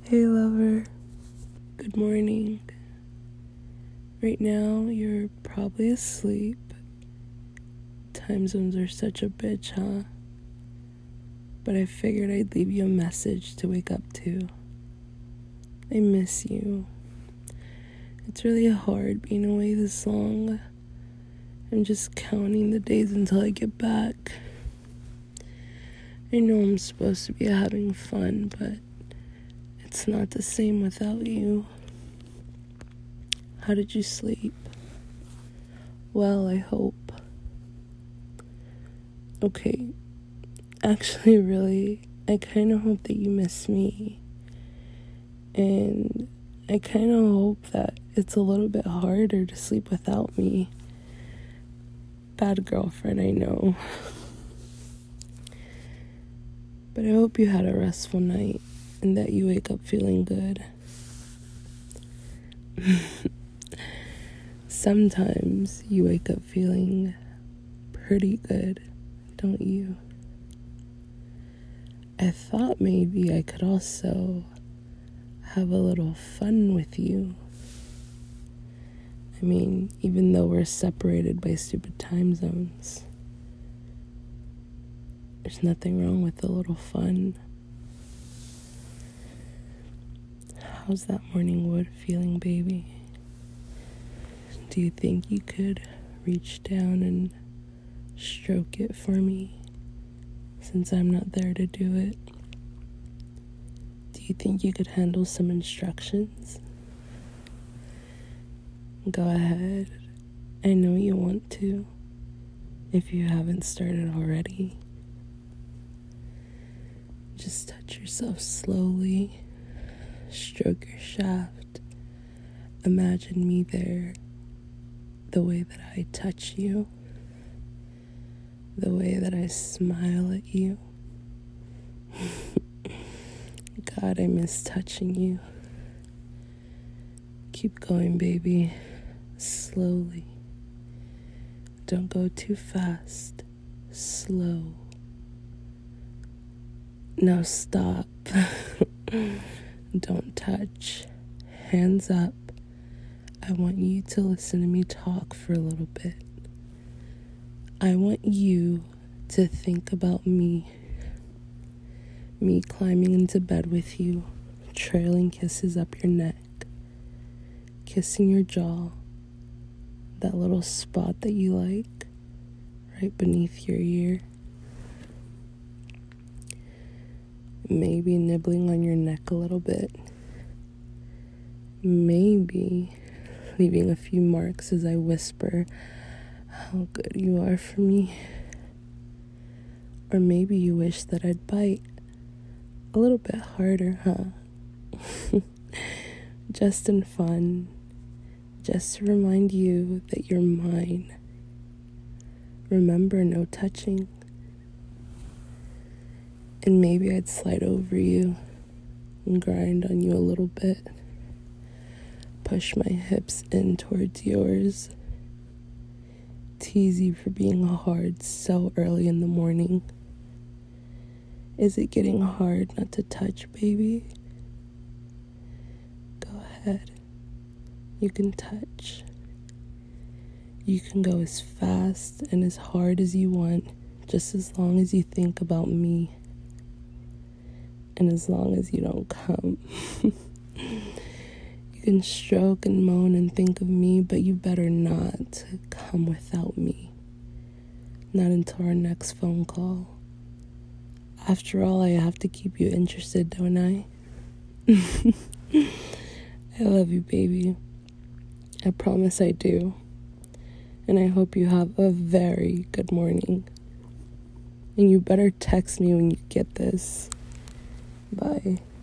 Hey lover, good morning. Right now you're probably asleep. Time zones are such a bitch, huh? But I figured I'd leave you a message to wake up to. I miss you. It's really hard being away this long. I'm just counting the days until I get back. I know I'm supposed to be having fun, but it's not the same without you. How did you sleep? Well, I hope. Okay, actually, really, I kind of hope that you miss me. And I kind of hope that it's a little bit harder to sleep without me. Bad girlfriend, I know. But I hope you had a restful night and that you wake up feeling good. Sometimes you wake up feeling pretty good, don't you? I thought maybe I could also have a little fun with you. I mean, even though we're separated by stupid time zones, there's nothing wrong with a little fun. How's that morning wood feeling, baby? Do you think you could reach down and stroke it for me, since I'm not there to do it? Do you think you could handle some instructions? Go ahead. I know you want to, if you haven't started already. Just touch yourself slowly. Stroke your shaft. Imagine me there, the way that I touch you, the way that I smile at you. God, I miss touching you. Keep going, baby. Slowly. Don't go too fast. Slow. Now stop. Don't touch. Hands up. I want you to listen to me talk for a little bit. I want you to think about me. Me climbing into bed with you, trailing kisses up your neck, kissing your jaw, that little spot that you like, right beneath your ear. Maybe nibbling on your neck a little bit. Maybe leaving a few marks as I whisper how good you are for me. Or maybe you wish that I'd bite a little bit harder, huh? Just in fun. Just to remind you that you're mine. Remember, no touching. And maybe I'd slide over you and grind on you a little bit. Push my hips in towards yours. Tease you for being hard so early in the morning. Is it getting hard not to touch, baby? Go ahead. You can touch. You can go as fast and as hard as you want, just as long as you think about me. And as long as you don't come. You can stroke and moan and think of me, but you better not come without me. Not until our next phone call. After all, I have to keep you interested, don't I? I love you, baby. I promise I do. And I hope you have a very good morning. And you better text me when you get this. Bye.